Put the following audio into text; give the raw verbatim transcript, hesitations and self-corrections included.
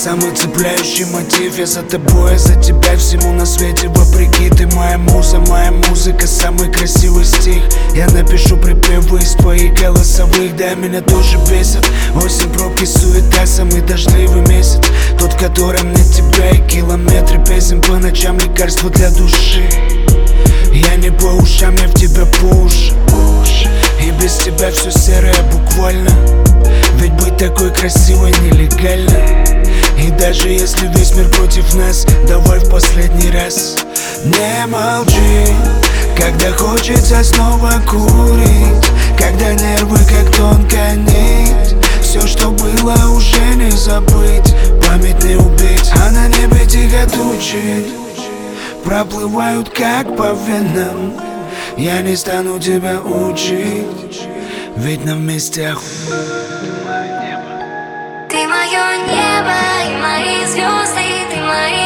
самый цепляющий мотив. Я за тобой, я за тебя, всему на свете вопреки. Ты моя муза, моя музыка, самый красивый стих. Я напишу припевы из твоих голосовых. Да, меня тоже бесит осень, пробки, суета, самый дождливый месяц, тот, в котором нет тебя и километры песен по ночам, лекарство для души. Я не по ушам, я в тебя по уши. И без тебя все серое буквально. Ведь быть такой красивой нелегально. И даже если весь мир против нас, давай в последний раз не молчи, когда хочется снова курить, когда нервы как тонкая нить. Все, что было, уже не забыть, память не убить, а на небе тихо тучи проплывают как по венам. Я не стану тебя учить, ведь нам вместе охуенно. Ты мое небо и мои звезды, ты мои